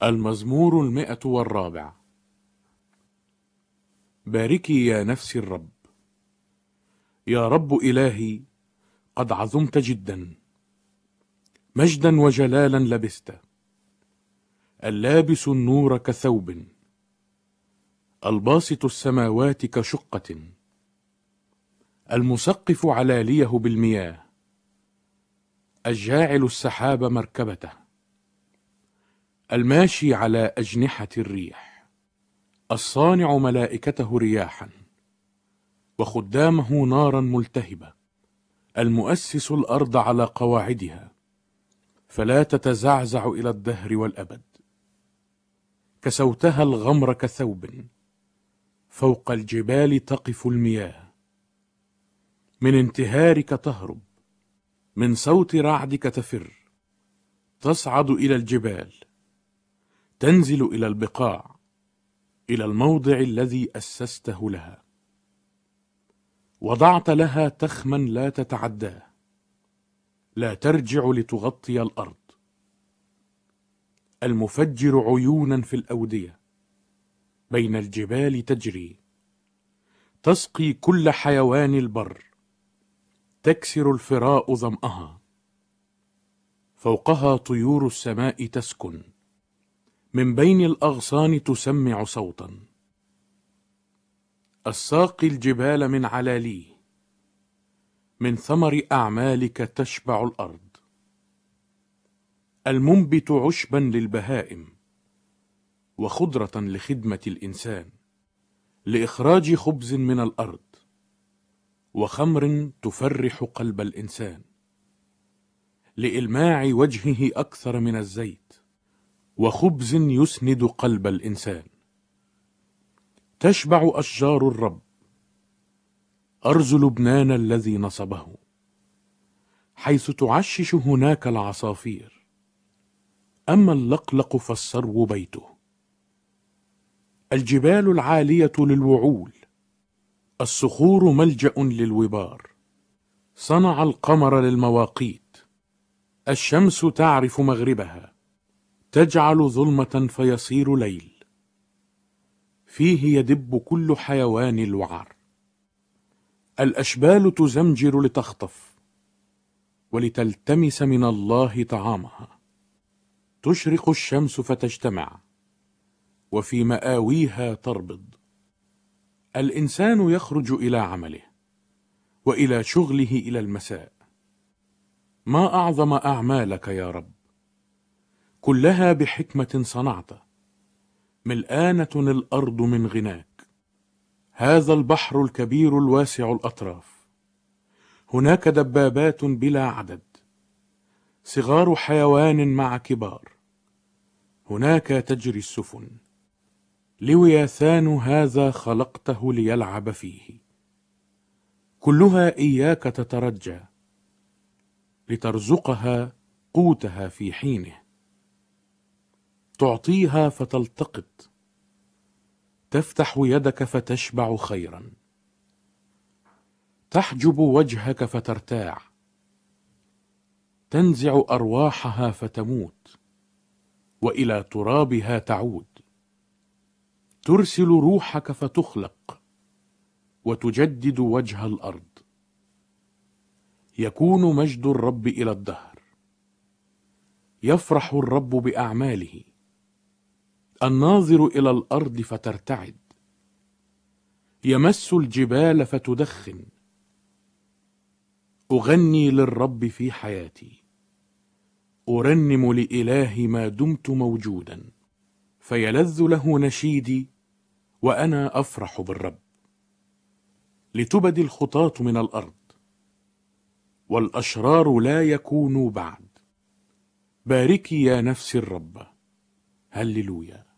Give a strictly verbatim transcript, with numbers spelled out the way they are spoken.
المزمور المئة والرابع. باركي يا نفسي الرب. يا رب إلهي، قد عظمت جدا، مجدا وجلالا لبست، اللابس النور كثوب، الباسط السماوات كشقة، المسقف علاليه بالمياه، الجاعل السحاب مركبته، الماشي على أجنحة الريح، الصانع ملائكته رياحا وخدامه نارا ملتهبة، المؤسس الأرض على قواعدها فلا تتزعزع إلى الدهر والأبد. كسوتها الغمر كثوب، فوق الجبال تقف المياه، من انتهارك تهرب، من صوت رعدك تفر، تصعد إلى الجبال، تنزل إلى البقاع، إلى الموضع الذي أسسته لها. وضعت لها تخما لا تتعداه، لا ترجع لتغطي الأرض. المفجر عيونا في الأودية، بين الجبال تجري، تسقي كل حيوان البر، تكسر الفراء ظمأها. فوقها طيور السماء تسكن، من بين الأغصان تسمع صوتا. الساقي الجبال من علاليه، من ثمر أعمالك تشبع الأرض. المنبت عشبا للبهائم، وخضرة لخدمة الإنسان، لإخراج خبز من الأرض، وخمر تفرح قلب الإنسان، لإلماع وجهه أكثر من الزيت، وخبز يسند قلب الإنسان. تشبع أشجار الرب، أرز لبنان الذي نصبه، حيث تعشش هناك العصافير. أما اللقلق فالسرو بيته. الجبال العالية للوعول، الصخور ملجأ للوبار. صنع القمر للمواقيت، الشمس تعرف مغربها، تجعل ظلمة فيصير ليل. فيه يدب كل حيوان الوعر. الأشبال تزمجر لتخطف، ولتلتمس من الله طعامها. تشرق الشمس فتجتمع، وفي مآويها تربض. الإنسان يخرج إلى عمله، وإلى شغله إلى المساء. ما أعظم أعمالك يا رب، كلها بحكمة صنعت. ملآنة الأرض من غناك. هذا البحر الكبير الواسع الأطراف، هناك دبابات بلا عدد، صغار حيوان مع كبار. هناك تجري السفن. لوياثان هذا خلقته ليلعب فيه. كلها إياك تترجى، لترزقها قوتها في حينه. تعطيها فتلتقط، تفتح يدك فتشبع خيرا. تحجب وجهك فترتاع، تنزع أرواحها فتموت، وإلى ترابها تعود. ترسل روحك فتخلق، وتجدد وجه الأرض. يكون مجد الرب إلى الدهر. يفرح الرب بأعماله. الناظر إلى الأرض فترتعد. يمس الجبال فتدخن. أغني للرب في حياتي، أرنم لإلهي ما دمت موجودا. فيلذ له نشيدي، وأنا أفرح بالرب. لتبد الخطاة من الأرض، والأشرار لا يكونوا بعد. باركي يا نفس الرب. هللويا.